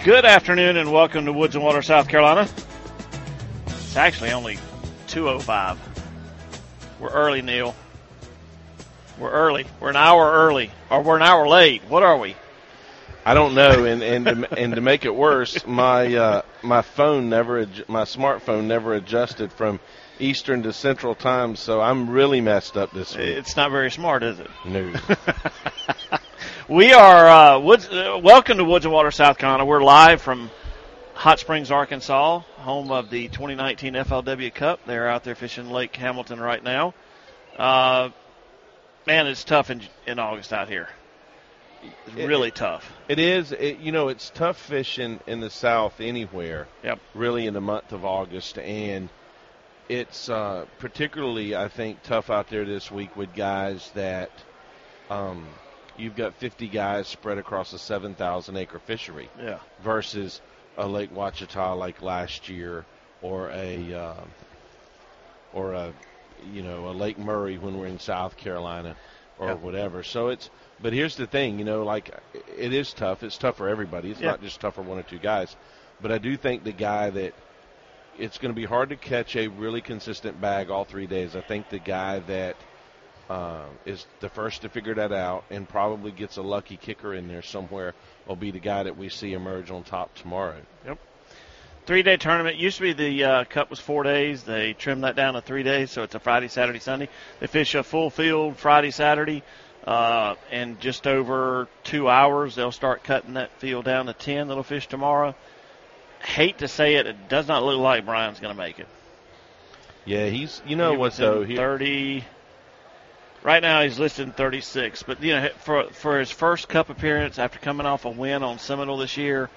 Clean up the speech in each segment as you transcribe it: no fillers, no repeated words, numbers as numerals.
Good afternoon and welcome to Woods and Water, South Carolina. It's actually only 2:05. We're early, Neil. We're early. We're an hour early, or we're an hour late. What are we? I don't know, and to make it worse, my smartphone never adjusted from Eastern to Central Time, so I'm really messed up this week. It's not very smart, is it? No. We are welcome to Woods and Water, South Carolina. We're live from Hot Springs, Arkansas, home of the 2019 FLW Cup. They're out there fishing Lake Hamilton right now. Man, it's tough in August out here. It's really tough. It is. It's tough fishing in the South anywhere. Yep. Really in the month of August, and it's particularly, I think, tough out there this week with guys that you've got 50 guys spread across a 7,000-acre fishery. Yeah. Versus a Lake Ouachita like last year, or a Lake Murray when we're in South Carolina, or whatever. So but here's the thing, it is tough. It's tough for everybody. It's not just tough for one or two guys. But I do think the guy that it's going to be hard to catch a really consistent bag all 3 days. I think the guy that is the first to figure that out and probably gets a lucky kicker in there somewhere will be the guy that we see emerge on top tomorrow. Yep. 3-day tournament. Used to be the Cup was 4 days. They trimmed that down to 3 days, so it's a Friday, Saturday, Sunday. They fish a full field Friday, Saturday, and just over 2 hours they'll start cutting that field down to 10 that'll fish tomorrow. Hate to say it, it does not look like Brian's going to make it. Yeah, he's 30. Right now he's listed in 36, but for his first Cup appearance after coming off a win on Seminole this year,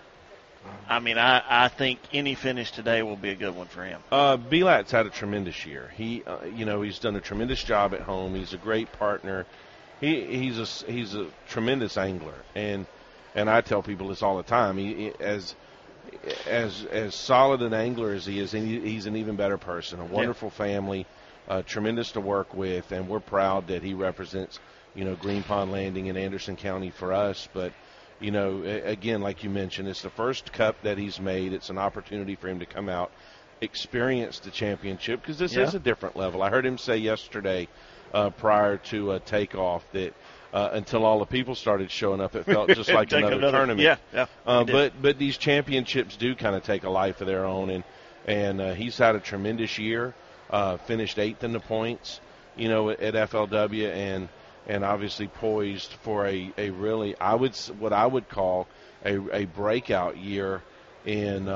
I think any finish today will be a good one for him. Belat's had a tremendous year. He's done a tremendous job at home. He's a great partner. He's a tremendous angler, and I tell people this all the time. As solid an angler as he is, he's an even better person. A wonderful family. Tremendous to work with, and we're proud that he represents, Green Pond Landing in Anderson County for us. But, again, like you mentioned, it's the first Cup that he's made. It's an opportunity for him to come out, experience the championship, because this is a different level. I heard him say yesterday prior to takeoff that until all the people started showing up, it felt just like another tournament. Yeah. But these championships do kind of take a life of their own, and he's had a tremendous year. Finished 8th in the points, at FLW, and obviously poised for a really, what I would call a breakout year in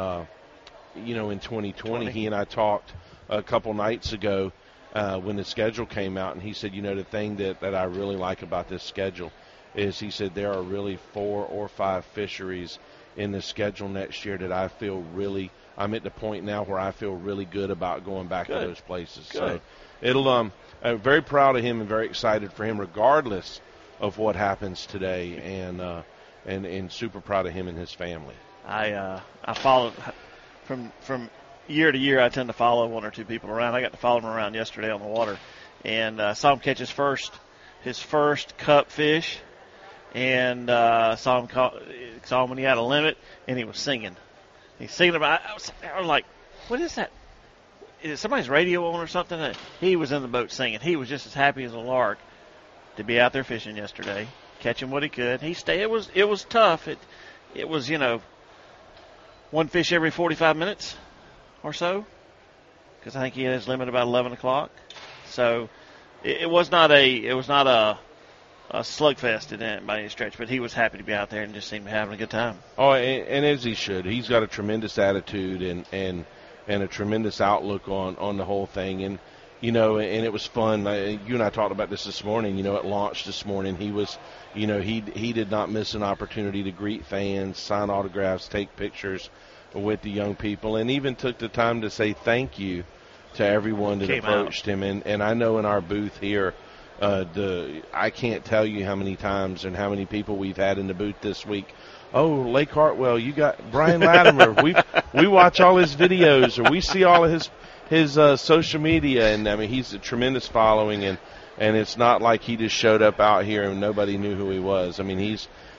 2020. He and I talked a couple nights ago when the schedule came out, and he said, the thing that I really like about this schedule is, he said, there are really 4 or 5 fisheries in the schedule next year that I feel really, I'm at the point now where I feel really good about going back to those places. Good. So I'm very proud of him and very excited for him, regardless of what happens today, and super proud of him and his family. I follow from year to year. I tend to follow one or two people around. I got to follow him around yesterday on the water, and saw him catch his first Cup fish, and saw him when he had a limit, and he was singing. He's singing about. I was like, "What is that? Is somebody's radio on or something?" He was in the boat singing. He was just as happy as a lark to be out there fishing yesterday, catching what he could. He stayed. It was tough. It was one fish every 45 minutes or so, because I think he had his limit about 11 o'clock. So it was not a slugfest in it by any stretch, but he was happy to be out there and just seemed to be having a good time. Oh, and as he should. He's got a tremendous attitude and a tremendous outlook on the whole thing. And, and it was fun. You and I talked about this morning, at launch this morning. He was, he did not miss an opportunity to greet fans, sign autographs, take pictures with the young people, and even took the time to say thank you to everyone that approached him. And I know in our booth here, I can't tell you how many times and how many people we've had in the booth this week. Oh, Lake Hartwell, you got Brian Latimer. we watch all his videos, or we see all of his social media, and he's a tremendous following, and it's not like he just showed up out here and nobody knew who he was. He's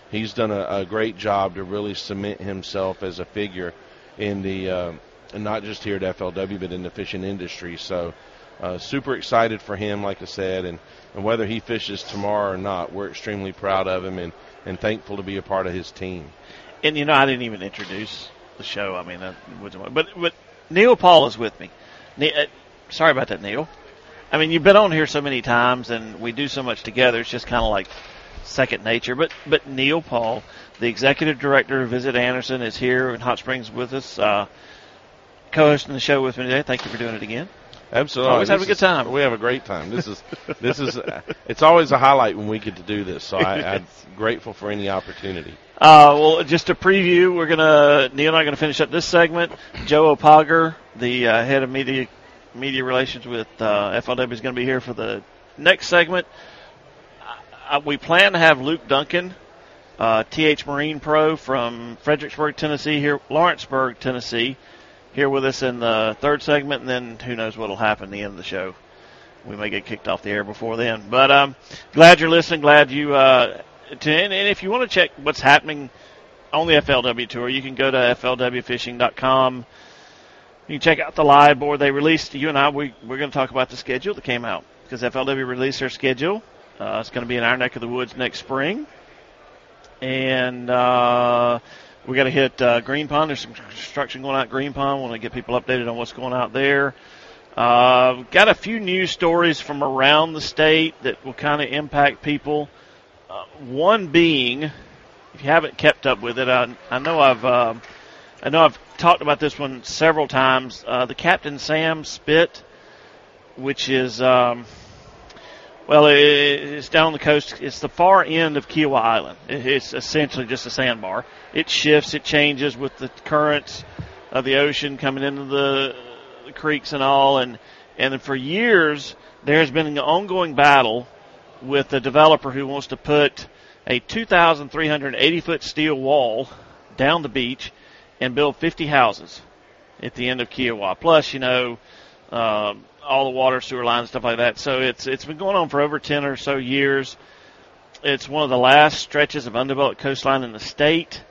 he's done a great job to really cement himself as a figure in the and not just here at FLW, but in the fishing industry. So super excited for him, like I said, and whether he fishes tomorrow or not, we're extremely proud of him and thankful to be a part of his team. And, I didn't even introduce the show. I mean, but Neil Paul is with me. Sorry about that, Neil. I mean, you've been on here so many times, and we do so much together. It's just kind of like second nature. But Neil Paul, the executive director of Visit Anderson, is here in Hot Springs with us, co-hosting the show with me today. Thank you for doing it again. Absolutely. Always have a good time. We have a great time. This is it's always a highlight when we get to do this. So I'm grateful for any opportunity. Well, just to preview, Neil and I are gonna finish up this segment. Joe Opager, the head of media relations with FLW, is going to be here for the next segment. We plan to have Luke Duncan, TH Marine Pro from Fredericksburg, Tennessee, Lawrenceburg, Tennessee, here with us in the third segment, and then who knows what will happen at the end of the show. We may get kicked off the air before then. But glad you're listening. Glad you and if you want to check what's happening on the FLW Tour, you can go to flwfishing.com. You can check out the live board they released. You and I, we're going to talk about the schedule that came out because FLW released their schedule. It's going to be in our neck of the woods next spring. And we got to hit Green Pond. There's some construction going out at Green Pond. Want to get people updated on what's going out there. Got a few news stories from around the state that will kind of impact people. One being, if you haven't kept up with it, I know I've talked about this one several times. The Captain Sam Spit, which is, it's down on the coast. It's the far end of Kiowa Island. It's essentially just a sandbar. It shifts, it changes with the currents of the ocean coming into the creeks and all. And for years, there's been an ongoing battle with the developer who wants to put a 2,380-foot steel wall down the beach and build 50 houses at the end of Kiowa. Plus, all the water, sewer lines, stuff like that. So it's been going on for over 10 or so years. It's one of the last stretches of undeveloped coastline in the state.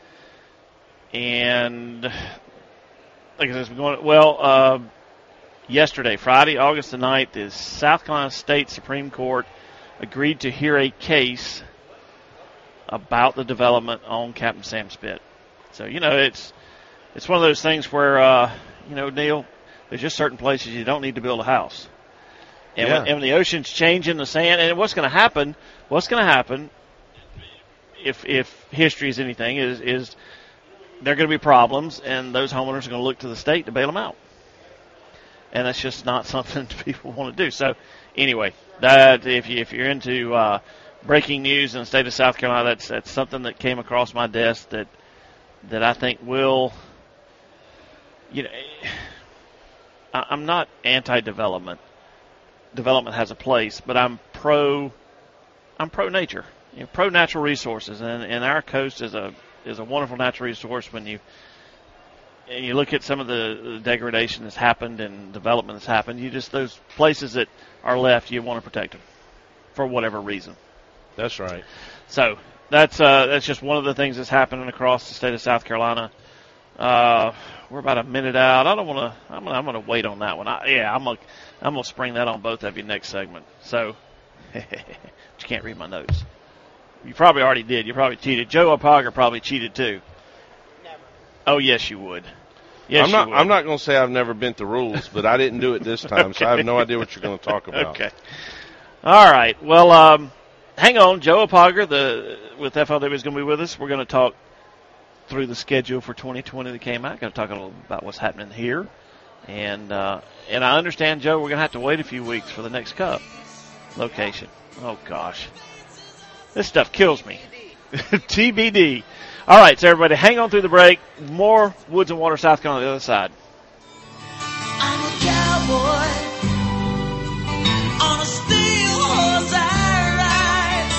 And like I said, it's been going yesterday, Friday, August the 9th, the South Carolina State Supreme Court agreed to hear a case about the development on Captain Sam Spit. So, it's one of those things where, Neil, there's just certain places you don't need to build a house. And when the ocean's changing the sand, and what's going to happen if history is anything, is there are going to be problems, and those homeowners are going to look to the state to bail them out. And that's just not something people want to do. So, anyway, that if you're into breaking news in the state of South Carolina, that's something that came across my desk that I think will, I'm not anti-development. Development has a place, but I'm pro nature, pro natural resources, and our coast is a wonderful natural resource. When you look at some of the degradation that's happened and development that's happened, those places that are left, you want to protect them for whatever reason. That's right. So that's just one of the things that's happening across the state of South Carolina. We're about a minute out. I'm gonna wait on that one. I'm gonna spring that on both of you next segment. So, but you can't read my notes. You probably already did. You probably cheated. Joe Opager probably cheated too. Never. Oh yes, you would. Yes, I'm not going to say I've never bent the rules, but I didn't do it this time, so I have no idea what you're going to talk about. Okay. All right. Well, hang on. Joe Opager with FLW is going to be with us. We're going to talk through the schedule for 2020 that came out. Going to talk a little about what's happening here. And I understand, Joe, we're going to have to wait a few weeks for the next Cup location. Oh, gosh. This stuff kills me. TBD. All right, so everybody, hang on through the break. More Woods and Water, South Carolina on the other side. I'm a cowboy on a steel horse I ride.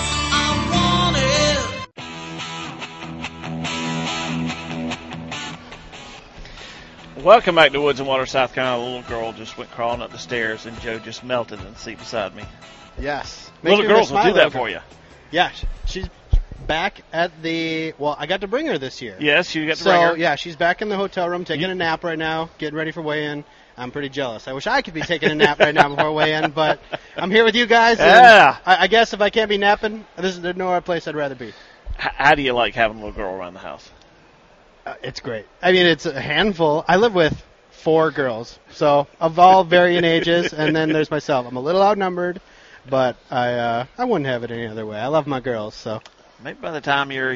I'm wanted. Welcome back to Woods and Water, South Carolina. The little girl just went crawling up the stairs, and Joe just melted in the seat beside me. Yes. Little girls will do that for you. Yeah, she's back at I got to bring her this year. Yes, you got to bring her. So, yeah, she's back in the hotel room taking a nap right now, getting ready for weigh-in. I'm pretty jealous. I wish I could be taking a nap right now before weigh-in, but I'm here with you guys. And Yeah. I guess if I can't be napping, there's no other place I'd rather be. How do you like having a little girl around the house? It's great. I mean, it's a handful. I live with 4 girls, so of all varying ages, and then there's myself. I'm a little outnumbered, but I wouldn't have it any other way. I love my girls, so. Maybe by the time you're,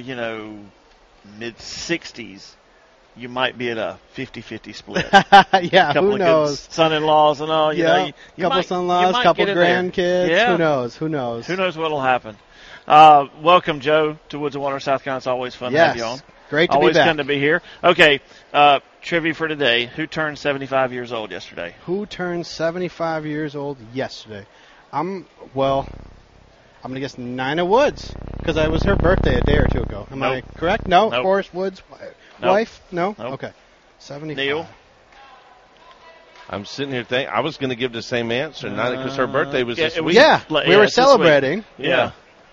mid-60s, you might be at a 50-50 split. Yeah, couple who of knows? good son-in-laws and all. Couple son-in-laws, couple grandkids. Yeah. Who knows? Who knows? Who knows what'll happen? Welcome, Joe, to Woods and Water, South Carolina. It's always fun to have you on. Great to always be back. fun to be here. Okay, trivia for today. Who turned 75 years old yesterday? Who turned 75 years old yesterday? I'm going to guess Nina Woods, because it was her birthday a day or two ago. Am I correct? No? Nope. Forrest Woods' wife? No? Nope. Okay. 75. Neil? I'm sitting here thinking I was going to give the same answer, not because her birthday was this it was- week. Yeah, Yeah, we were it's this week. celebrating. Yeah.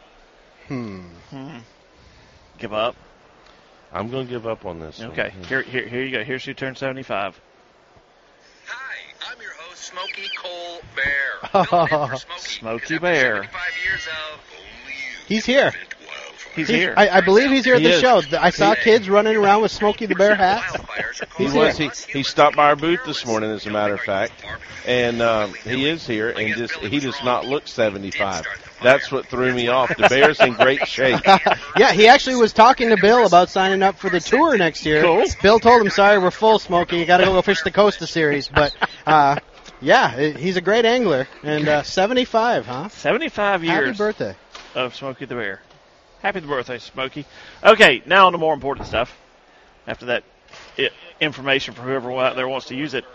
Give up. I'm going to give up on this. Okay, one. here you go. Here's who turned 75. Hi, I'm your host, Smokey Cole Bear. Built in for Smokey. Smokey And after Bear. 75 years of only you He's here. went wildfire. He's here. I believe he's here at He the is. show. I saw kids running around with Smokey the Bear hats. Wildfires are He He's caused here. was. He stopped by our booth this morning, as a matter of fact, and he is here. And he does not look 75. That's what threw me off. The Bear's in great shape. Yeah, he actually was talking to Bill about signing up for the tour next year. Cool. Bill told him, sorry, we're full, Smokey. You got to go fish the Costa Series. But, yeah, he's a great angler. And 75, huh? 75 years Happy birthday. of Smokey the Bear. Happy birthday, Smokey. Okay, now on to more important stuff. After that information for whoever out there wants to use it.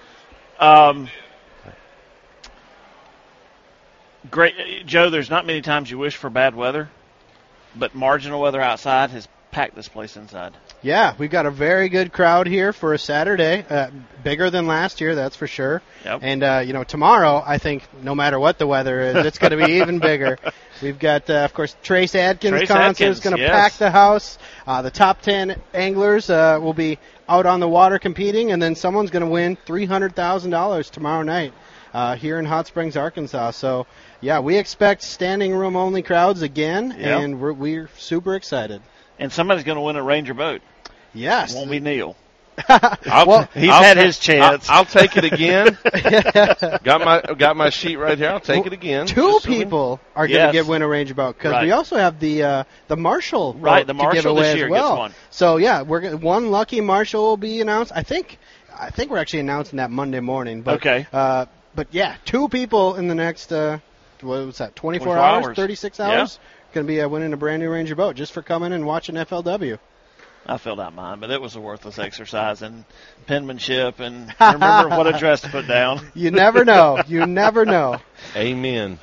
Great, Joe, there's not many times you wish for bad weather, but marginal weather outside has packed this place inside. Yeah, we've got a very good crowd here for a Saturday. Bigger than last year, that's for sure. Yep. And, tomorrow, I think, no matter what the weather is, it's going to be even bigger. We've got, of course, Trace Adkins concert is going to yes. pack the house. The top 10 anglers will be out on the water competing, and then someone's going to win $300,000 tomorrow night here in Hot Springs, Arkansas. So, yeah, we expect standing room only crowds again, Yep. and we're super excited. And somebody's going to win a Ranger boat. Yes. Won't be Neil. Well, He's had his chance. I'll take it again. got my sheet right here. I'll take it again. Two Just so we- people are going Yes. to get win a Ranger boat because Right. we also have the Marshall boat Right, the to give Marshall away this as year well. gets one. So yeah, one lucky Marshall will be announced. I think we're actually announcing that Monday morning. But, Okay. But yeah, 2 people in the next what was that? 24 24 hours, hours. 36 Yeah. hours. Going to be winning a brand new Ranger boat just for coming and watching FLW. I filled out mine, but it was a worthless exercise in penmanship and remember what address to put down. You never know. You never know. Amen.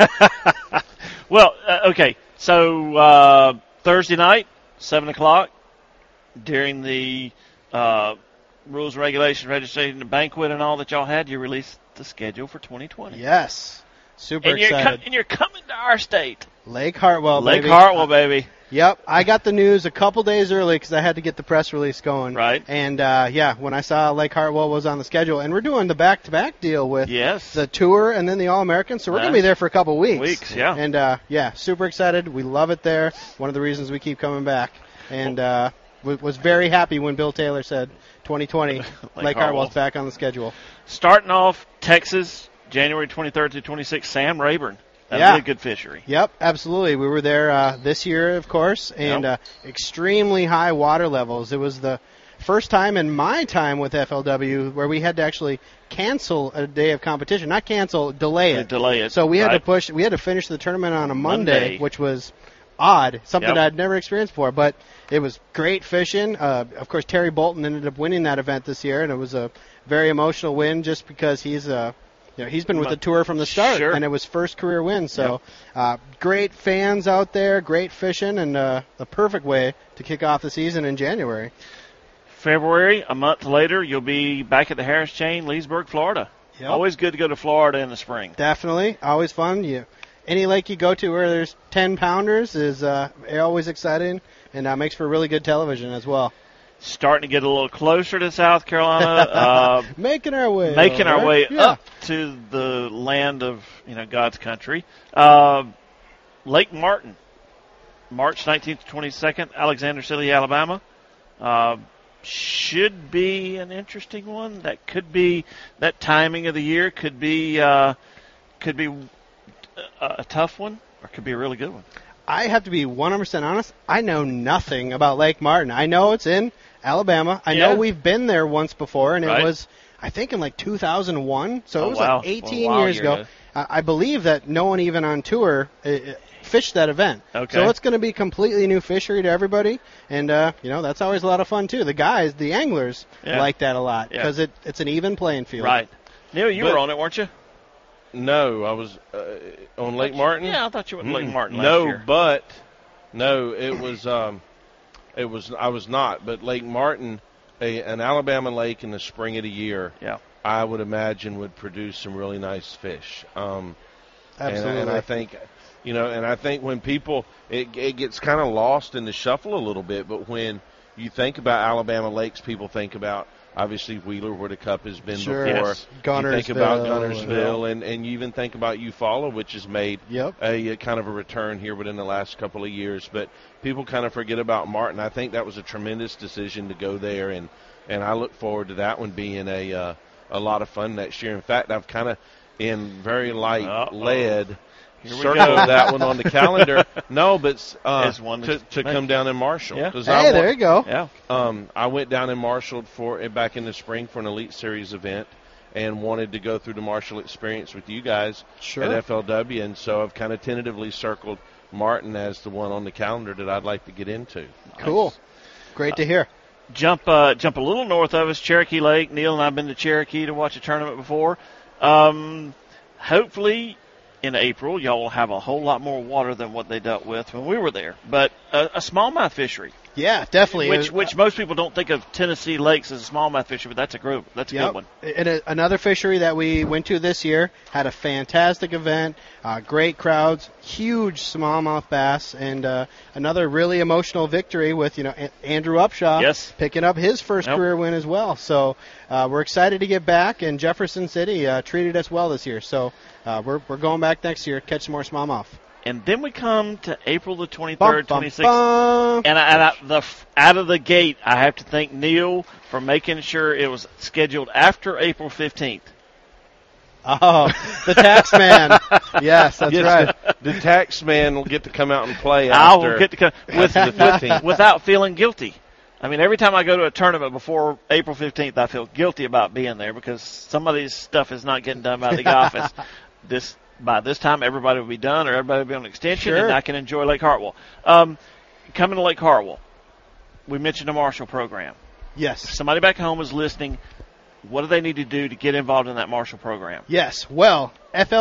Well, okay, so Thursday night, 7 o'clock, during the rules, regulations, registration, and banquet and all that y'all had, you released the schedule for 2020. Yes. Super and excited. you're coming to our state. Lake Hartwell, Lake baby. Hartwell, baby. Yep, I got the news a couple days early because I had to get the press release going. Right. And, yeah, when I saw Lake Hartwell was on the schedule, and we're doing the back-to-back deal with Yes. the tour and then the All-American, so we're going to be there for a couple weeks. Weeks, yeah. And, yeah, super excited. We love it there. One of the reasons we keep coming back. And was very happy when Bill Taylor said 2020, Lake Hartwell's back on the schedule. Starting off, Texas, January 23rd to 26th, Sam Rayburn. That'll Yeah. be a good fishery. Yep, absolutely. We were there this year, of course, and extremely high water levels. It was the first time in my time with FLW where we had to actually cancel a day of competition. Not cancel, delay it. Delay it. So we had right? we had to finish the tournament on a Monday, Monday. which was odd, something Yep. I'd never experienced before, but it was great fishing. Of course, Terry Bolton ended up winning that event this year, and it was a very emotional win just because he's been with the tour from the start, Sure. and it was first career win. So great fans out there, great fishing, and the perfect way to kick off the season in January. February, a month later, you'll be back at the Harris Chain, Leesburg, Florida. Yep. Always good to go to Florida in the spring. Definitely, always fun. any lake you go to where there's 10-pounders is always exciting and makes for really good television as well. Starting to get a little closer to South Carolina. Making our way Up to the land of God's country. Lake Martin, March 19th to 22nd, Alexander City, Alabama. Should be an interesting one. That could be that timing of the year. Could be a tough one, or could be a really good one. I have to be 100% honest. I know nothing about Lake Martin. I know it's in Alabama. I know we've been there once before, and it was, I think, in like 2001. So it was like 18 years ago. I believe that no one even on tour fished that event. Okay. So it's going to be completely new fishery to everybody, and that's always a lot of fun too. The guys, the anglers, like that a lot because it's an even playing field. Right. Neil, you were on it, weren't you? No, I was on Lake Martin. Yeah, I thought you went to Lake Martin last year. It was. I was not. But Lake Martin, an Alabama lake in the spring of the year, I would imagine would produce some really nice fish. Absolutely. And I think, when people, it gets kind of lost in the shuffle a little bit. But when you think about Alabama lakes, people think about obviously Wheeler, where the Cup has been before. Yes. You think about Guntersville, and you even think about Eufaula, which has made a kind of a return here within the last couple of years. But people kind of forget about Martin. I think that was a tremendous decision to go there, and I look forward to that one being a lot of fun next year. In fact, I've kind of, in very light lead, circled that one on the calendar. No, but to come down in Marshall. Yeah. There you go. Yeah. I went down in Marshall back in the spring for an Elite Series event and wanted to go through the Marshall experience with you guys at FLW, and so I've kind of tentatively circled Martin as the one on the calendar that I'd like to get into. Cool. Nice. Great to hear. Jump a little north of us, Cherokee Lake. Neil and I have been to Cherokee to watch a tournament before. Hopefully in April, y'all will have a whole lot more water than what they dealt with when we were there. But a smallmouth fishery. Yeah, definitely. Which most people don't think of Tennessee lakes as a smallmouth fishery, but that's a good one. And another fishery that we went to this year had a fantastic event, great crowds, huge smallmouth bass, and another really emotional victory with Andrew Upshaw picking up his first career win as well. So we're excited to get back, and Jefferson City treated us well this year. So we're going back next year to catch some more smallmouth. And then we come to April the 23rd, 26th. And out of the gate, I have to thank Neil for making sure it was scheduled after April 15th. Oh, the tax man. Yes, that's right. The tax man will get to come out and play I will get to come with the 15th. Without feeling guilty. I mean, every time I go to a tournament before April 15th, I feel guilty about being there because some of these stuff is not getting done by the office. By this time, everybody will be done, or everybody will be on extension, and I can enjoy Lake Hartwell. Coming to Lake Hartwell, we mentioned the Marshall program. Yes. If somebody back home is listening, what do they need to do to get involved in that Marshall program? Yes. Well,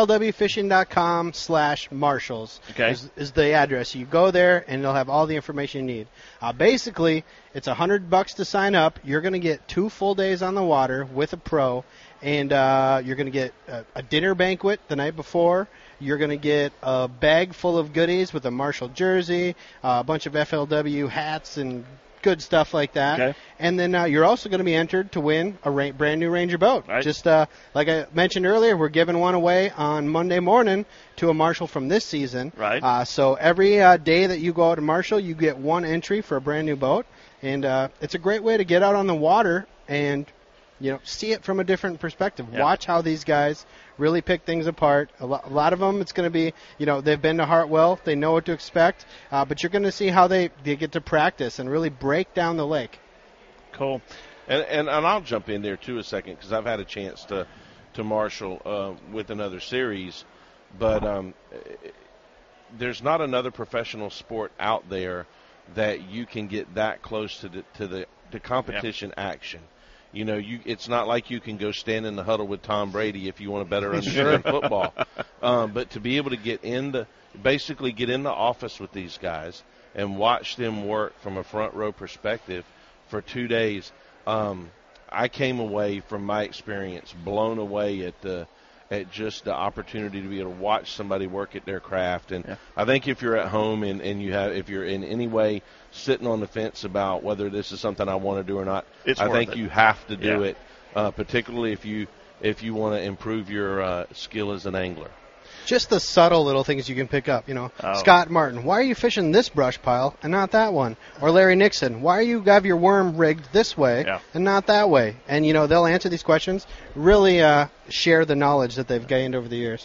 flwfishing.com/marshals is the address. You go there, and they'll have all the information you need. Basically, it's $100 to sign up. You're going to get 2 full days on the water with a pro, and you're going to get a dinner banquet the night before. You're going to get a bag full of goodies with a Marshall jersey, a bunch of FLW hats, and good stuff like that. Okay. And then you're also going to be entered to win a brand new Ranger boat. Right. Just like I mentioned earlier, we're giving one away on Monday morning to a Marshall from this season. Right. So every day that you go out to Marshall, you get one entry for a brand new boat. And it's a great way to get out on the water and see it from a different perspective. Yeah. Watch how these guys really pick things apart. A lot of them, it's going to be, they've been to Hartwell. They know what to expect. But you're going to see how they get to practice and really break down the lake. Cool. And I'll jump in there, too, a second, because I've had a chance to marshal with another series. But there's not another professional sport out there that you can get that close to the competition action. It's not like you can go stand in the huddle with Tom Brady if you want to better understand football. But to be able to get in the office with these guys and watch them work from a front row perspective for 2 days, I came away from my experience blown away at the at just the opportunity to be able to watch somebody work at their craft. And I think if you're at home and if you're in any way sitting on the fence about whether this is something I want to do or not, I think you have to do it, particularly if you want to improve your skill as an angler. Just the subtle little things you can pick up, Scott Martin, why are you fishing this brush pile and not that one? Or Larry Nixon, why are you have your worm rigged this way and not that way? And, they'll answer these questions, really share the knowledge that they've gained over the years.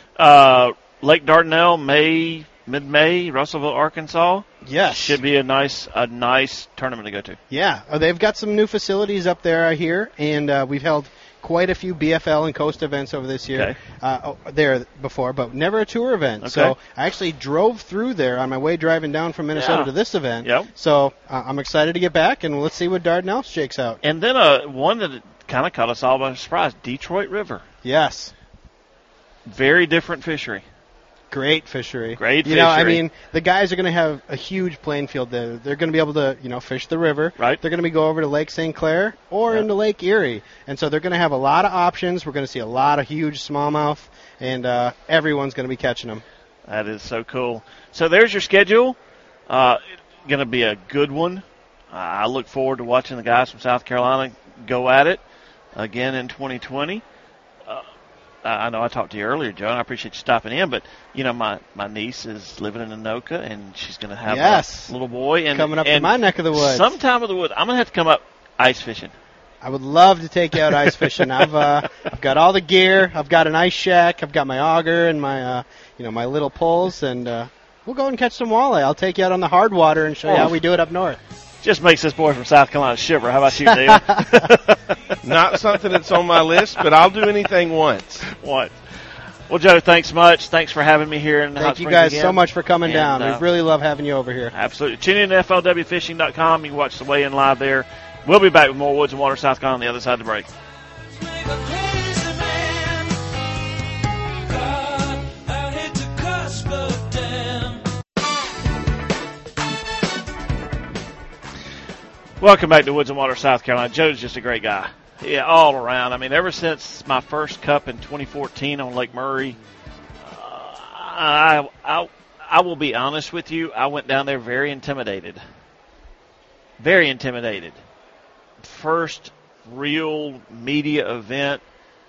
Lake Dardanelle, mid-May, Russellville, Arkansas. Yes. Should be a nice tournament to go to. Yeah. They've got some new facilities up there, I hear, and we've held quite a few BFL and Coast events over this year there before, but never a tour event. Okay. So I actually drove through there on my way driving down from Minnesota to this event. Yep. So I'm excited to get back, and let's see what Dardanelle shakes out. And then one that kind of caught us all by surprise, Detroit River. Yes. Very different fishery. Great fishery. Great fishery. The guys are going to have a huge playing field there. They're going to be able to, fish the river. Right. They're going to be go over to Lake St. Clair or into Lake Erie. And so they're going to have a lot of options. We're going to see a lot of huge smallmouth, and everyone's going to be catching them. That is so cool. So there's your schedule. Going to be a good one. I look forward to watching the guys from South Carolina go at it again in 2020. I know I talked to you earlier, Joe, and I appreciate you stopping in, but, my niece is living in Anoka, and she's going to have a little boy. And coming up to my neck of the woods. Sometime of the woods. I'm going to have to come up ice fishing. I would love to take you out ice fishing. I've got all the gear. I've got an ice shack. I've got my auger and my, my little poles, and we'll go and catch some walleye. I'll take you out on the hard water and show you how we do it up north. Just makes this boy from South Carolina shiver. How about you, Dale? Not something that's on my list, but I'll do anything once. What? Well, Joe, thanks much. Thanks for having me here in Hot Thank Springs you guys again. so much for coming down. We really love having you over here. Absolutely. Tune in to FLWFishing.com. You can watch the weigh-in live there. We'll be back with more Woods and Water South Carolina on the other side of the break. Welcome back to Woods and Water, South Carolina. Joe's just a great guy. Yeah, all around. I mean, ever since my first cup in 2014 on Lake Murray, I will be honest with you, I went down there very intimidated. Very intimidated. First real media event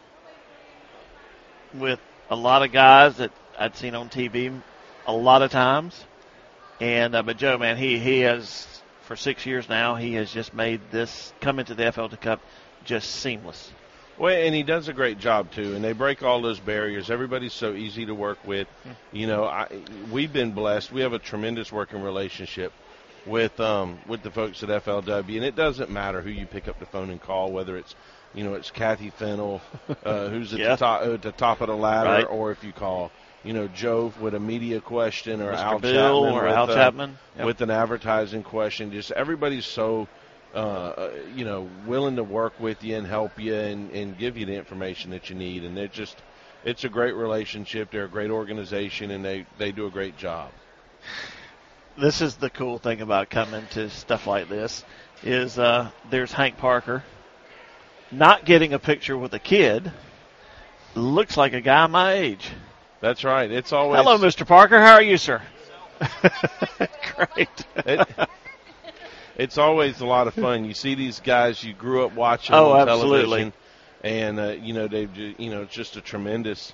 with a lot of guys that I'd seen on TV a lot of times. And but Joe, man, he has, for 6 years now, he has just made this come into the FLW Cup just seamless. Well, and he does a great job, too, and they break all those barriers. Everybody's so easy to work with. We've been blessed. We have a tremendous working relationship with the folks at FLW, and it doesn't matter who you pick up the phone and call, whether it's, it's Kathy Fennell, who's at the top of the ladder, or if you call, Joe with a media question, or Mr. Bill Chapman or Al Chapman with an advertising question. Just everybody's so willing to work with you and help you and give you the information that you need. And it's a great relationship. They're a great organization, and they do a great job. This is the cool thing about coming to stuff like this is there's Hank Parker not getting a picture with a kid. Looks like a guy my age. That's right. It's always. Hello, Mr. Parker. How are you, sir? Great. It's always a lot of fun. You see these guys you grew up watching on television, and it's just a tremendous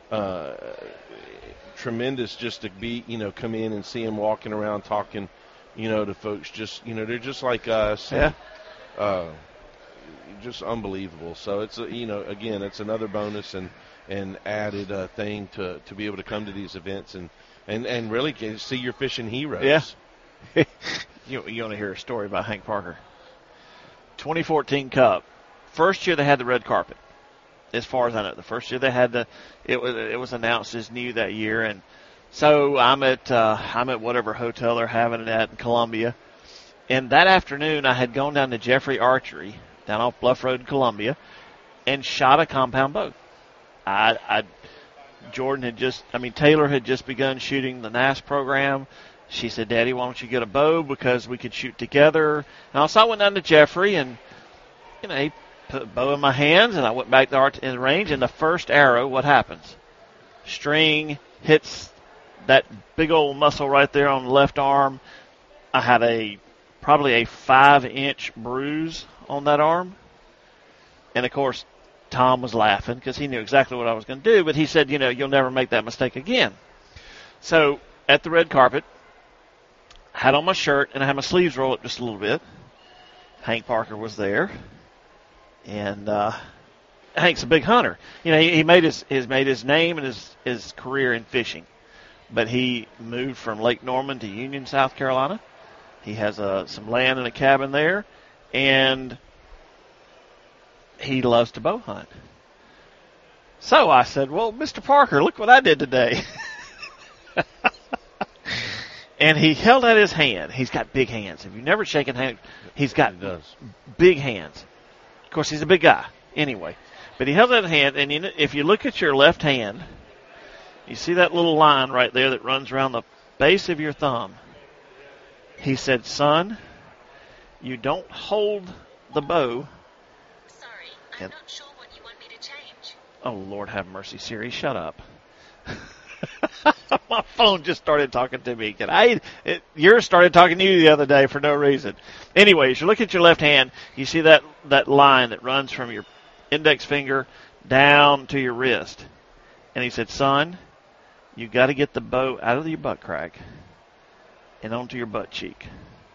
just to be come in and see them walking around talking, to folks. Just they're just like us. Yeah. And, just unbelievable. So it's again, it's another bonus and added thing to be able to come to these events and really see your fishing heroes. Yeah. You want to hear a story about Hank Parker? 2014 Cup. First year they had the red carpet. As far as I know, the first year they had it was announced as new that year, and so I'm at whatever hotel they're having it at in Columbia, and that afternoon I had gone down to Jeffrey Archery down off Bluff Road in Columbia and shot a compound bow. Taylor had just begun shooting the NAS program. She said, Daddy, why don't you get a bow because we could shoot together? And so I went down to Jeffrey, and he put the bow in my hands, and I went back to the range, and the first arrow, what happens? String hits that big old muscle right there on the left arm. I had probably a 5-inch bruise on that arm. And, of course, Tom was laughing because he knew exactly what I was going to do, but he said, you'll never make that mistake again. So at the red carpet, I had on my shirt, and I had my sleeves rolled up just a little bit. Hank Parker was there. And Hank's a big hunter. He made his name and his career in fishing. But he moved from Lake Norman to Union, South Carolina. He has some land and a cabin there, and he loves to bow hunt. So I said, well, Mr. Parker, look what I did today. And he held out his hand. He's got big hands. If you've never shaken hands, he's got big hands. Of course, he's a big guy anyway. But he held out his hand, and if you look at your left hand, you see that little line right there that runs around the base of your thumb. He said, son, you don't hold the bow. Sorry, I'm not sure what you want me to change. Oh, Lord have mercy, Siri, shut up. My phone just started talking to me. Yours started talking to you the other day for no reason. Anyways, you look at your left hand, you see that line that runs from your index finger down to your wrist. And he said, son, you got to get the bow out of your butt crack and onto your butt cheek.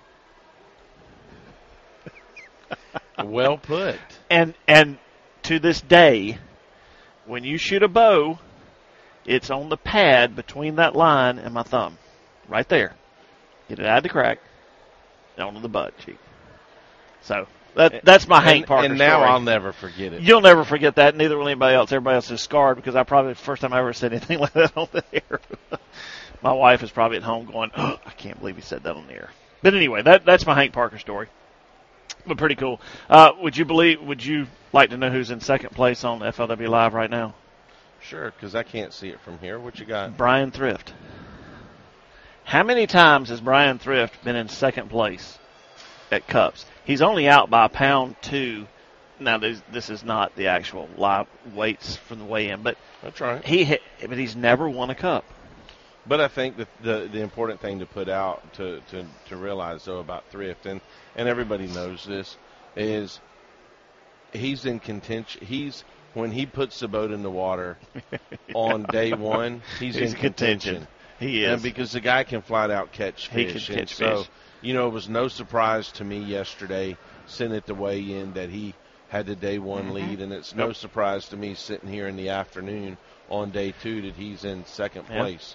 Well put. And to this day, when you shoot a bow, it's on the pad between that line and my thumb. Right there. Get it out of the crack and onto the butt cheek. So that's my Hank Parker And now story. I'll never forget it. You'll never forget that. Neither will anybody else. Everybody else is scarred because the first time I ever said anything like that on the air. My wife is probably at home going, oh, I can't believe he said that on the air. But anyway, that's my Hank Parker story. But pretty cool. Would you like to know who's in second place on FLW Live right now? Sure, because I can't see it from here. What you got? Brian Thrift. How many times has Brian Thrift been in second place at Cups? He's only out by 1.2 pounds. Now, this is not the actual live weights from the weigh-in, but that's right. But he's never won a Cup. But I think that the important thing to put out to realize though about Thrift, and everybody knows this, is he's in contention. When he puts the boat in the water on day one, he's in contention. He is. And because the guy can flat out catch fish. He can catch fish. So, fish. it was no surprise to me yesterday, sitting at the weigh-in, that he had the day one lead. And it's no surprise to me sitting here in the afternoon on day two that he's in second place.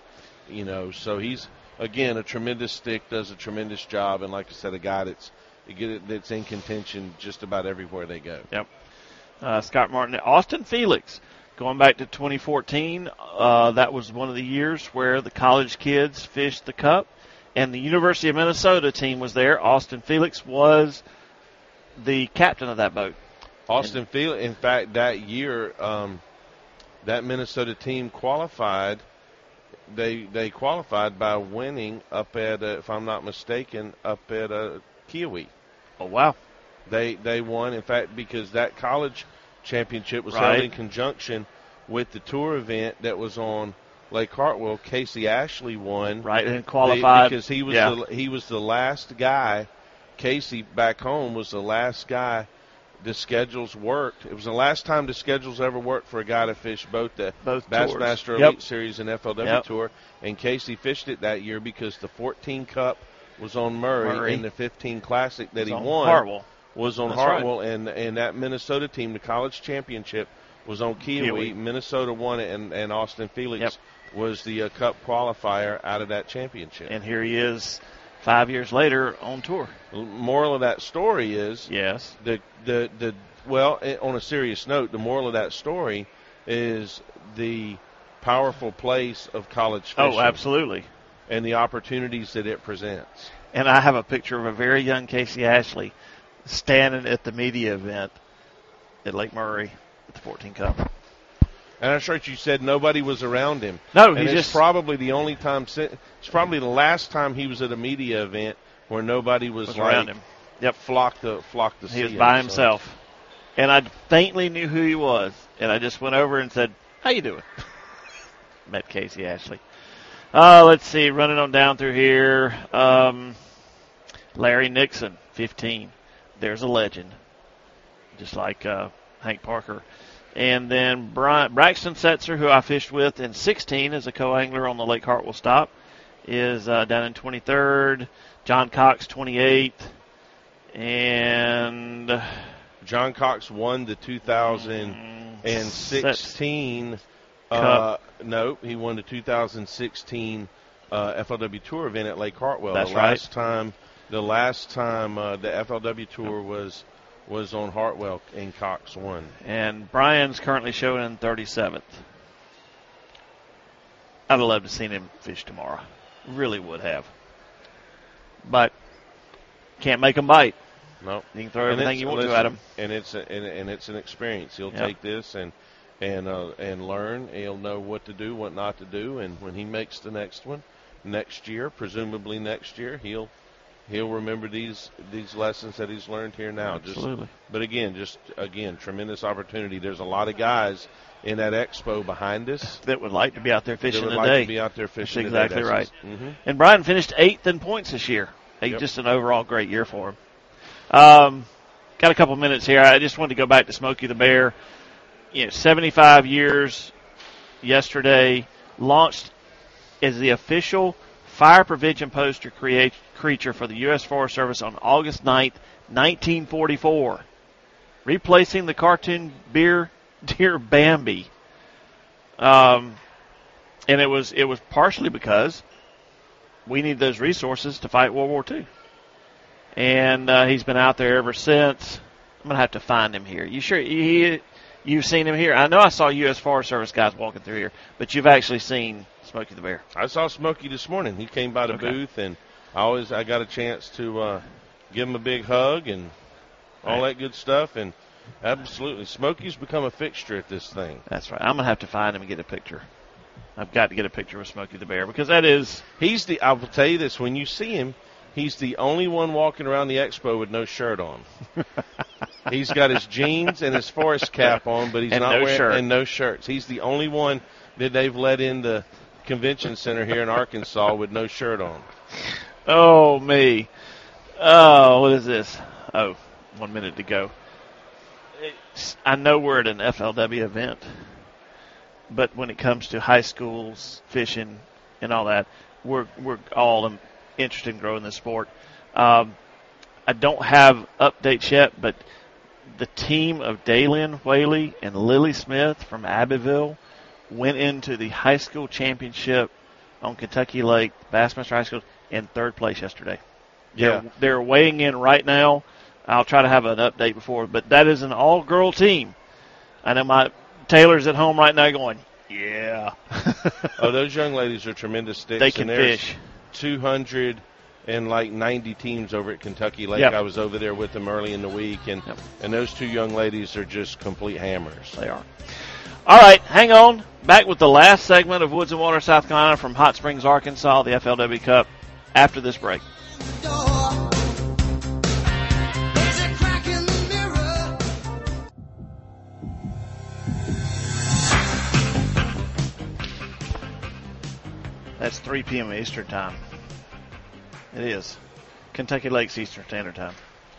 So he's, again, a tremendous stick, does a tremendous job. And like I said, a guy that's in contention just about everywhere they go. Yep. Scott Martin, Austin Felix, going back to 2014, that was one of the years where the college kids fished the Cup, and the University of Minnesota team was there. Austin Felix was the captain of that boat. Austin Felix, in fact, that year, that Minnesota team qualified. They qualified by winning up at, if I'm not mistaken, up at Kiowee. Oh, wow. They won, in fact, because that college championship was held in conjunction with the tour event that was on Lake Hartwell. Casey Ashley won. Right, and qualified. Because he was the last guy. Casey back home was the last guy the schedules worked. It was the last time the schedules ever worked for a guy to fish both Bassmaster Elite Series and FLW Tour. And Casey fished it that year because the 14 Cup was on Murray. And the 15 Classic that he won Hartwell. Was on Hartwell, right. and that Minnesota team, the college championship, was on Kiowee. Minnesota won it, and Austin Felix was the Cup qualifier out of that championship. And here he is 5 years later on tour. Moral of that story is on a serious note, the moral of that story is the powerful place of college fishing. Oh, absolutely. And the opportunities that it presents. And I have a picture of a very young Casey Ashley standing at the media event at Lake Murray at the 14 Cup. And I'm sure you said nobody was around him. No, it's probably the only time. It's probably the last time he was at a media event where nobody was around him. Flocked to see him. He was by himself. and I faintly knew who he was, and I just went over and said, "How you doing?" Met Casey Ashley. Let's see, running on down through here. Larry Nixon, 15. There's a legend, just like Hank Parker. And then Braxton Setzer, who I fished with in 16 as a co-angler on the Lake Hartwell stop, is down in 23rd. John Cox, 28th. And John Cox won the 2016 Cup. No, he won the 2016 FLW Tour event at Lake Hartwell. That's the right. last time the FLW Tour was on Hartwell, and Cox won. And Brian's currently showing in 37th. I'd have loved to seen him fish tomorrow. Really would have. But can't make him bite. No, You can throw everything you want to at him. And it's an experience. He'll Yep. take this and learn. He'll know what to do, what not to do, and when he makes the next one next year, presumably next year, he'll remember these lessons that he's learned here now. Absolutely. But again, tremendous opportunity. There's a lot of guys in that expo behind us That would like to be out there that fishing would today. like to be out there fishing. That's exactly right. Mm-hmm. And Brian finished 8th in points this year. Yep. Just an overall great year for him. Got a couple minutes here. I just wanted to go back to Smokey the Bear. 75 years yesterday, launched as the official fire prevention poster creature for the U.S. Forest Service on August 9th, 1944, replacing the cartoon deer Bambi. And it was partially because we need those resources to fight World War II. And he's been out there ever since. I'm going to have to find him here. You sure you've seen him here? I know I saw U.S. Forest Service guys walking through here, but you've actually seen Smokey the Bear. I saw Smokey this morning. He came by the Okay. booth, and I got a chance to give him a big hug and all Right. that good stuff. And absolutely, Smokey's become a fixture at this thing. That's right. I'm going to have to find him and get a picture. I've got to get a picture of Smokey the Bear because that is I will tell you this, when you see him, he's the only one walking around the expo with no shirt on. He's got his jeans and his forest cap on, but he's And not no wearing shirt. and no shirts. He's the only one that they've let in the convention center here in Arkansas with no shirt on. Oh, me. Oh, what is this? Oh, 1 minute to go. I know we're at an FLW event, but when it comes to high schools, fishing, and all that, we're all interested in growing this sport. I don't have updates yet, but the team of Daylin Whaley and Lily Smith from Abbeville went into the high school championship on Kentucky Lake, Bassmaster High School, in third place yesterday. Yeah. They're weighing in right now. I'll try to have an update before, but that is an all-girl team. I know my Taylor's at home right now going, yeah. Oh, those young ladies are tremendous sticks. They can and there's fish. 290 teams over at Kentucky Lake. Yep. I was over there with them early in the week, and Yep. and those two young ladies are just complete hammers. They are. All right, hang on. Back with the last segment of Woods and Water, South Carolina from Hot Springs, Arkansas, the FLW Cup, after this break. There's a crack in the mirror. That's 3 p.m. Eastern Time. It is. Kentucky Lakes Eastern Standard Time.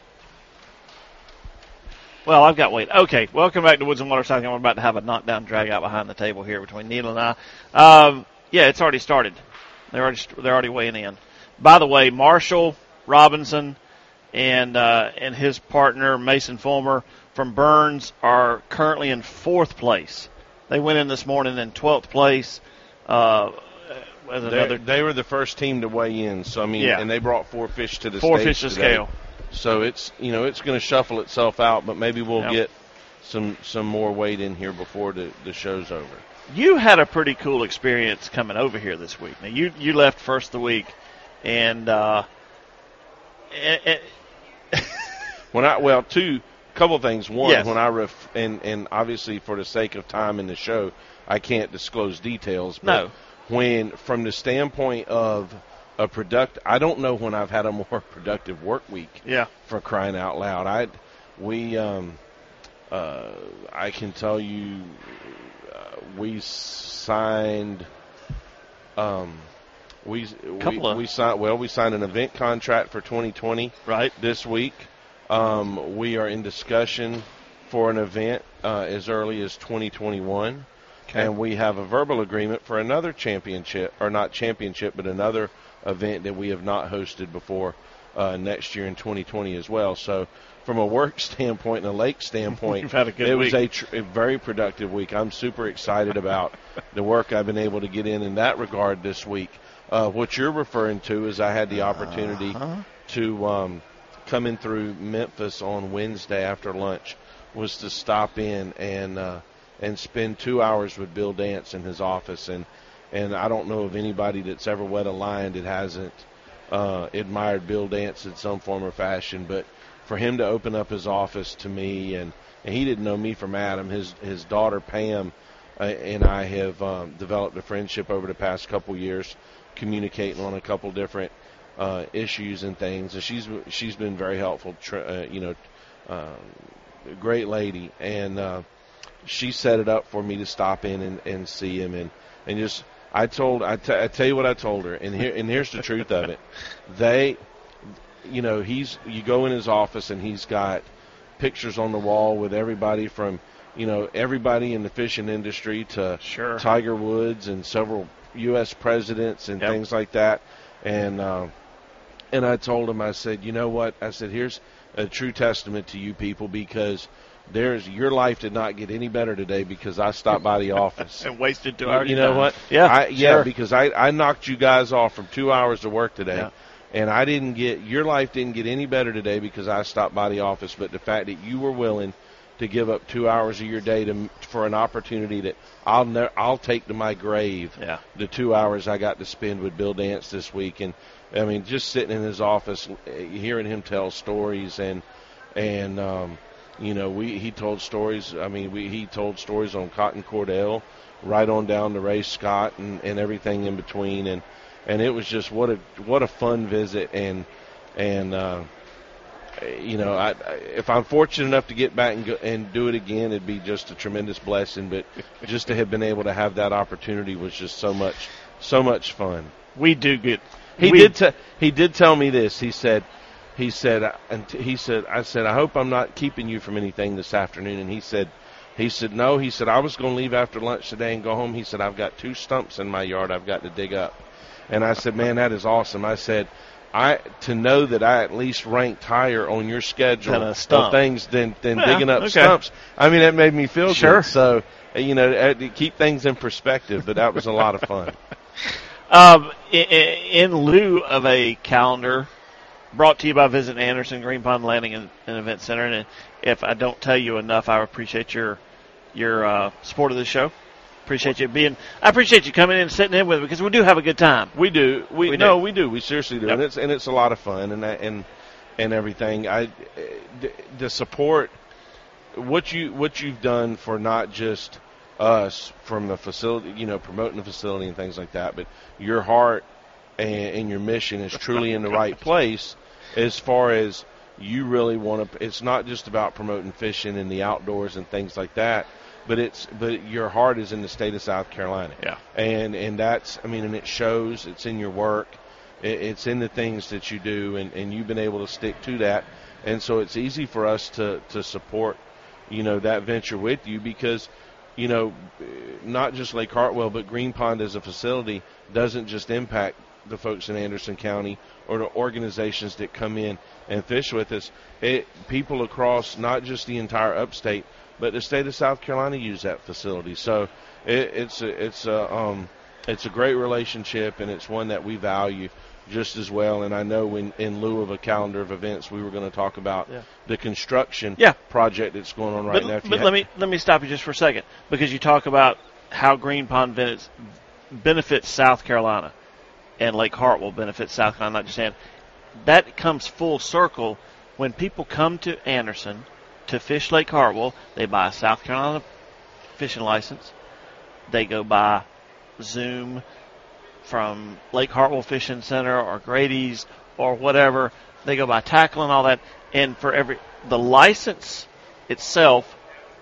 Well, I've got weight. Okay, welcome back to Woods and Water, South Carolina. We're about to have a knockdown drag out behind the table here between Neil and I. Yeah, it's already started. They're already weighing in. By the way, Marshall Robinson and his partner Mason Fulmer from Burns are currently in 4th place. They went in this morning in 12th place. As another They were the first team to weigh in, so I mean, Yeah. and they brought 4 fish to the 4 stage fish to today. scale. So it's it's going to shuffle itself out, but maybe we'll Yep. get some more weight in here before the show's over. You had a pretty cool experience coming over here this week. Now you left first of the week, and Couple things. One, Yes. when and obviously for the sake of time in the show, I can't disclose details. But No. when from the standpoint of a I don't know when I've had a more productive work week. yeah, For crying out loud. We I can tell you, we signed. We signed an event contract for 2020 Right. this week. We are in discussion for an event as early as 2021. Okay. And we have a verbal agreement for another championship, or not championship, but another event that we have not hosted before next year in 2020 as well. So from a work standpoint and a lake standpoint, You've had a good it week. was a very productive week. I'm super excited about the work I've been able to get in that regard this week. What you're referring to is I had the opportunity to come in through Memphis on Wednesday after lunch, was to stop in and spend 2 hours with Bill Dance in his office. And I don't know of anybody that's ever wed a lion that hasn't admired Bill Dance in some form or fashion. But for him to open up his office to me, and he didn't know me from Adam, his daughter Pam and I have developed a friendship over the past couple years, communicating on a couple different issues and things. And she's been very helpful, great lady. And she set it up for me to stop in and see him, and just I tell you what I told her, and here's the truth of it. You go in his office and he's got pictures on the wall with everybody from everybody in the fishing industry to Sure. Tiger Woods and several U.S. presidents and Yep. things like that. And I told him, I said, you know what? I said, here's a true testament to you people, because your life did not get any better today because I stopped by the office. And wasted 2 hours. You know what? Yeah. Sure. Because I knocked you guys off from 2 hours of work today. Yeah. And your life didn't get any better today because I stopped by the office. But the fact that you were willing to give up 2 hours of your day for an opportunity that I'll take to my grave. Yeah. The 2 hours I got to spend with Bill Dance this week, and I mean, just sitting in his office, hearing him tell stories, and he told stories. I mean, he told stories on Cotton Cordell, right on down to Ray Scott, and everything in between, and it was just what a fun visit, and if I'm fortunate enough to get back and do it again, it'd be just a tremendous blessing. But just to have been able to have that opportunity was just so much fun. We do get. He did tell me this. He said, I said, I hope I'm not keeping you from anything this afternoon. And he said, no. He said, I was going to leave after lunch today and go home. He said, I've got 2 stumps in my yard I've got to dig up. And I said, man, that is awesome. I said, to know that I at least ranked higher on your schedule Than a stump. of things than digging up okay. stumps. I mean, that made me feel Sure. good. So, to keep things in perspective, but that was a lot of fun. In lieu of a calendar, brought to you by Visit Anderson, Green Pond Landing and Event Center. And if I don't tell you enough, I appreciate your support of the show. I appreciate you coming in and sitting in with me, because we do have a good time. We do. We do. We seriously do. Yep. And it's a lot of fun and everything. The support, what you've done for not just us from the facility, promoting the facility and things like that, but your heart and your mission is truly in the right place, as far as you really want to. It's not just about promoting fishing and the outdoors and things like that, but your heart is in the state of South Carolina. Yeah. And that's, and it shows. It's in your work. It's in the things that you do, and you've been able to stick to that. And so it's easy for us to support, that venture with you, because, not just Lake Hartwell, but Green Pond as a facility doesn't just impact the folks in Anderson County or the organizations that come in and fish with us. People across not just the entire upstate, but the state of South Carolina use that facility. So it's a great relationship, and it's one that we value just as well. And I know in lieu of a calendar of events, we were going to talk about the construction project that's going on right now. But let me stop you just for a second, because you talk about how Green Pond benefits South Carolina, and Lake Hartwell benefits South Carolina, not just Anderson. That comes full circle when people come to Anderson to fish Lake Hartwell. They buy a South Carolina fishing license. They go buy Zoom from Lake Hartwell Fishing Center or Grady's or whatever. They go buy tackle and all that. And for the license itself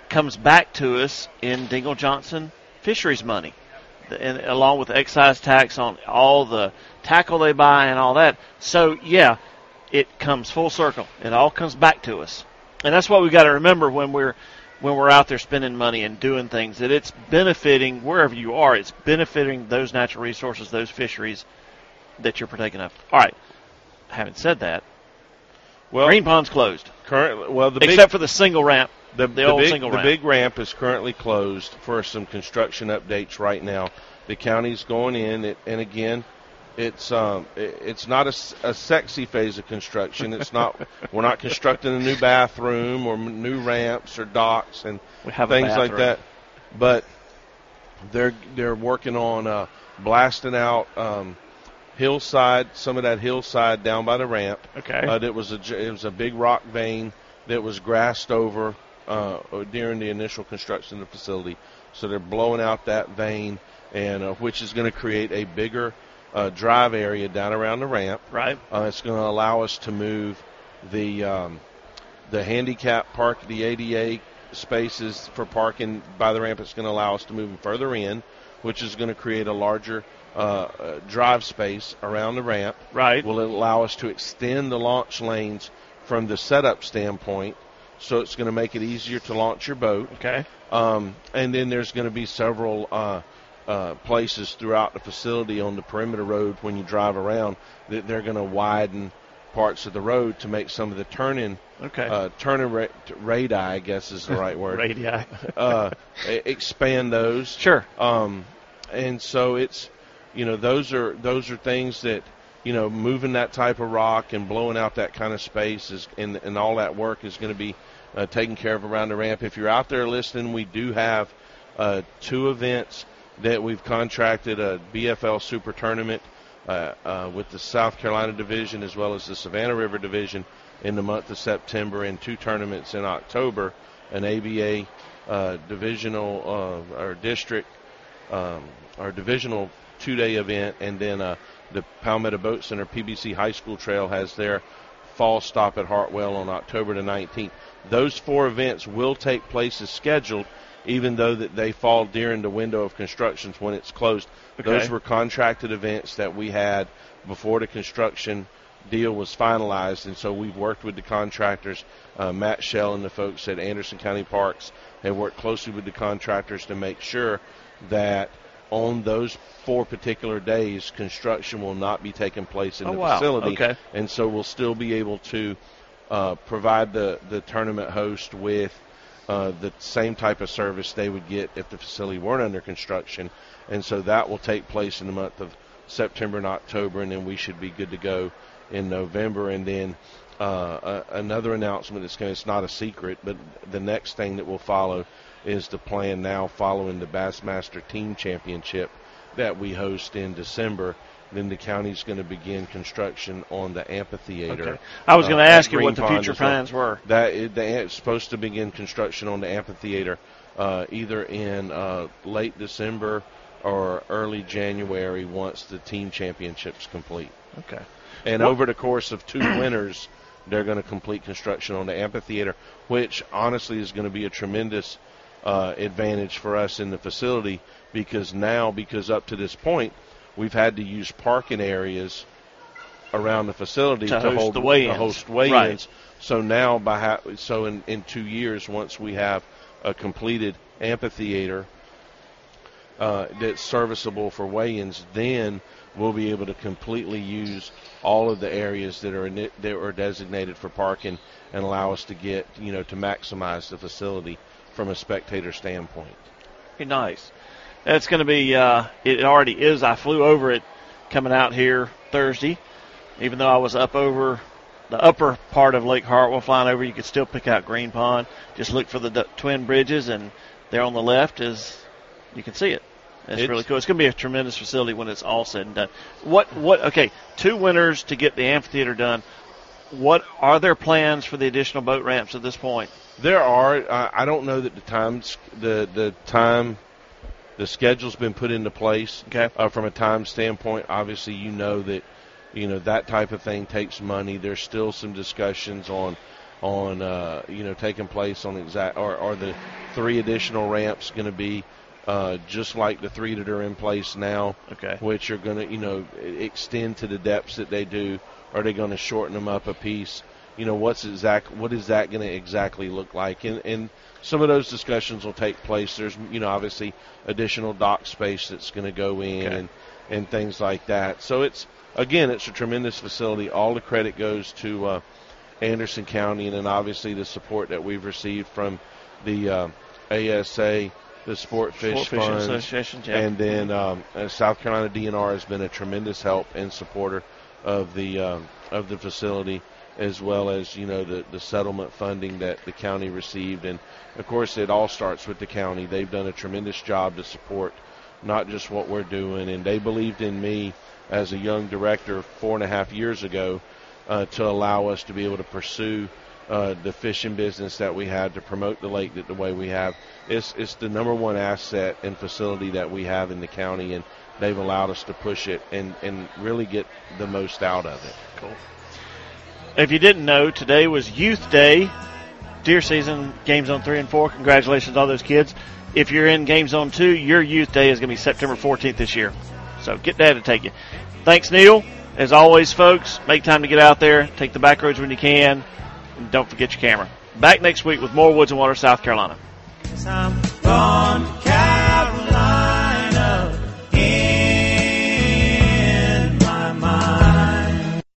that comes back to us in Dingle Johnson fisheries money, and along with the excise tax on all the tackle they buy and all that. So, yeah, it comes full circle. It all comes back to us. And that's what we've got to remember when we're out there spending money and doing things, that it's benefiting wherever you are. It's benefiting those natural resources, those fisheries that you're partaking of. All right. Having said that, Green Pond's closed. Except for the single ramp. The big ramp is currently closed for some construction updates right now. The county's going in, and again, it's not a sexy phase of construction. It's not. We're not constructing a new bathroom or new ramps or docks and things like that. But they're working on blasting out hillside, some of that hillside down by the ramp. Okay. It was a big rock vein that was grassed over during the initial construction of the facility. So they're blowing out that vein, and which is going to create a bigger drive area down around the ramp. Right. It's going to allow us to move the handicap park, the ADA spaces for parking by the ramp. It's going to allow us to move them further in, which is going to create a larger drive space around the ramp. Right. Will allow us to extend the launch lanes from the setup standpoint, so it's going to make it easier to launch your boat. Okay. And then there's going to be several places throughout the facility on the perimeter road when you drive around that they're going to widen parts of the road to make some of the turning radii, I guess is the right word. Radii. Expand those. Sure. And so it's, those are things that, moving that type of rock and blowing out that kind of space is, and all that work is going to be taken care of around the ramp. If you're out there listening, we do have 2 events that we've contracted, a BFL Super Tournament with the South Carolina Division as well as the Savannah River Division in the month of September, and 2 tournaments in October, an ABA divisional or district or divisional 2-day event, and then the Palmetto Boat Center PBC High School Trail has their fall stop at Hartwell on October the 19th. Those 4 events will take place as scheduled, even though that they fall during the window of construction when it's closed. Okay. Those were contracted events that we had before the construction deal was finalized, and so we've worked with the contractors. Matt Shell and the folks at Anderson County Parks have worked closely with the contractors to make sure that on those 4 particular days, construction will not be taking place in the facility. Okay. And so we'll still be able to provide the tournament host with the same type of service they would get if the facility weren't under construction. And so that will take place in the month of September and October, and then we should be good to go in November. And then another announcement it's not a secret, but the next thing that will follow is the plan now following the Bassmaster Team Championship that we host in December. Then the county's going to begin construction on the amphitheater. Okay. I was going to ask you Green what the Pond future plans were. It's supposed to begin construction on the amphitheater either in late December or early January once the team championship's complete. Okay. And over the course of 2 winters, they're going to complete construction on the amphitheater, which honestly is going to be a tremendous advantage for us in the facility, because up to this point we've had to use parking areas around the facility to host the weigh-ins. Right. So now in 2 years, once we have a completed amphitheater that's serviceable for weigh-ins, then we'll be able to completely use all of the areas that are designated for parking and allow us to get to maximize the facility from a spectator standpoint. Very nice. It's going to be, it already is. I flew over it coming out here Thursday. Even though I was up over the upper part of Lake Hartwell flying over, you could still pick out Green Pond. Just look for the twin bridges, and there on the left you can see it. It's really cool. It's going to be a tremendous facility when it's all said and done. Okay, 2 winters to get the amphitheater done. What are their plans for the additional boat ramps at this point? There are. I don't know that the schedule's been put into place. Okay. From a time standpoint, obviously that that type of thing takes money. There's still some discussions on on taking place on are the 3 additional ramps going to be just like the 3 that are in place now, Okay. which are going to extend to the depths that they do? Are they going to shorten them up a piece? What is that going to exactly look like? And some of those discussions will take place. There's obviously additional dock space that's going to go in, Okay. and things like that. So it's a tremendous facility. All the credit goes to Anderson County, and then obviously the support that we've received from the ASA, the Sport Fish Fishing Funds, Association, yeah. and then South Carolina DNR has been a tremendous help and supporter of the facility, as well as the settlement funding that the county received. And of course it all starts with the county. They've done a tremendous job to support not just what we're doing, and they believed in me as a young director 4.5 years ago to allow us to be able to pursue the fishing business that we had, to promote the lake the way we have. It's the number one asset and facility that we have in the county, and they've allowed us to push it and really get the most out of it. Cool. If you didn't know, today was Youth Day. Deer season, Game Zone 3 and 4. Congratulations to all those kids. If you're in Game Zone 2, your Youth Day is going to be September 14th this year. So get Dad to take you. Thanks, Neil. As always, folks, make time to get out there. Take the back roads when you can. And don't forget your camera. Back next week with more Woods and Water, South Carolina. I'm gone,